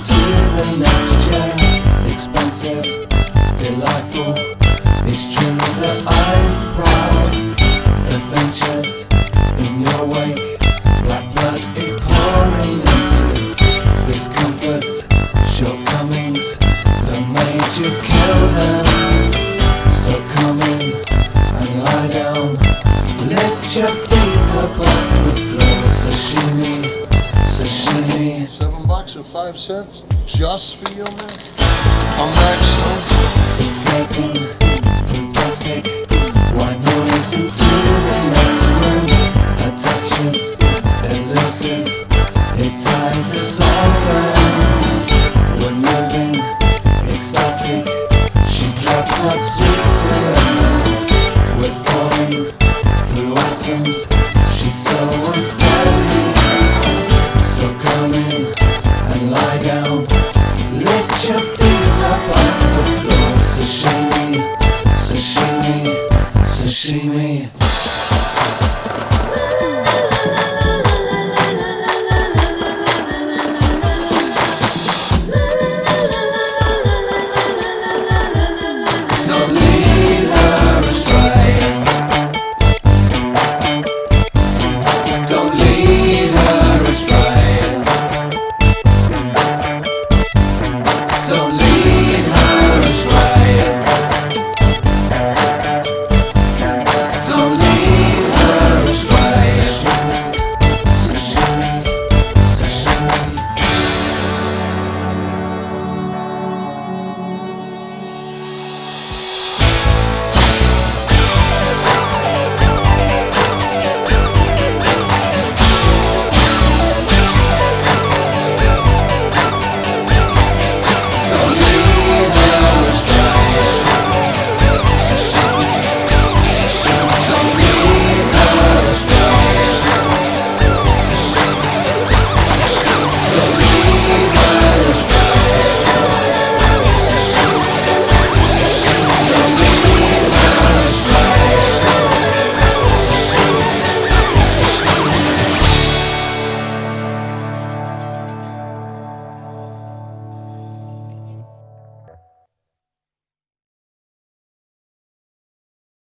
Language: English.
into the next year. Expensive, delightful, it's true that I'm proud. Adventures in your wake, black blood is pouring into this comfort's shortcomings that made you kill them. So come in and lie down, lift your feet up off the floor. Sashimi, sashimi. $7 or 5 cents, just for you, man. I'm back, son. Escaping through plastic, white noise into the next room. Her touch is elusive, it ties us all down. We're moving, ecstatic, she drops like sweet surrender. We're falling through atoms, she's so unsteady. So come in and lie down, lift your feet up.